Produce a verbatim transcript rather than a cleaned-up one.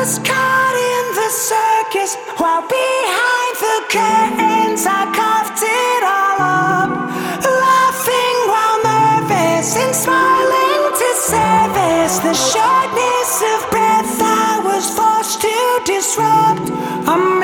was caught in the circus, while behind the curtains I coughed it all up, laughing while nervous and smiling to service the shortness of breath I was forced to disrupt. I'm